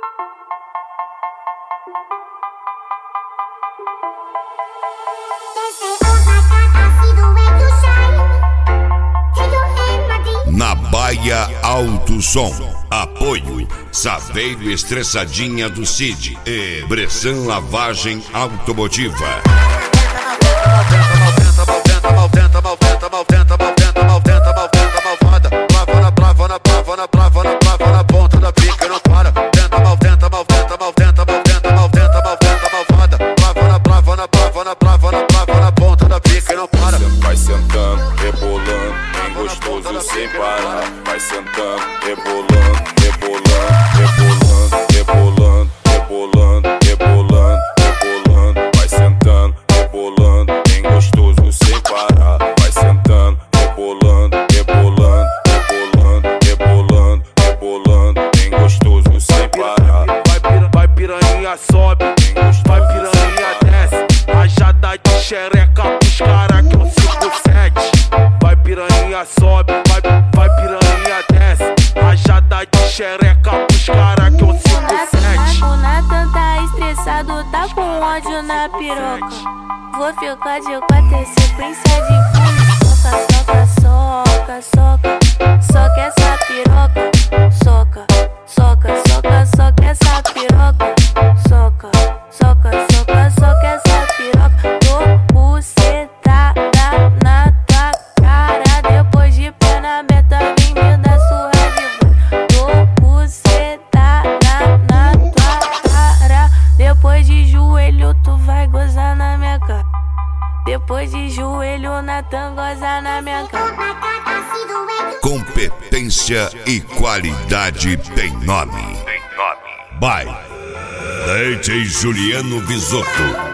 Na Baia Alto Som, apoio Saveiro Estressadinha do Cid e Bressan Lavagem Automotiva. Vai sentando, rebolando, bem gostoso sem parar. Vai sentando, rebolando, rebolando, rebolando, rebolando, rebolando, rebolando, rebolando. Vai sentando, rebolando, bem gostoso sem parar. Vai sentando, rebolando, rebolando, rebolando, rebolando, rebolando, bem gostoso sem parar. Vai piranha sobe, vai piranha desce, rajada de xereca pros cara que é um 5-7. Vai piranha sobe, vai piranha desce, rajada de xereca pros cara que é um 5-7. O Nathan tá estressado, tá com ódio na piroca. Vou ficar de 4 em sequência de pulo. Soca, soca, soca, soca, soca essa piroca. Soca, soca, soca, soca essa piroca. Soca, soca, soca, soca essa piroca. Tô bucetada na tua cara. Depois de perna aberta, vem me dar sua de tô bucetada na tua cara. Depois de joelho, tu vai gozar na minha cara. Depois de joelho, o Nathan goza na minha cara. Competência e qualidade tem nome. By DJ Juliano Visotto.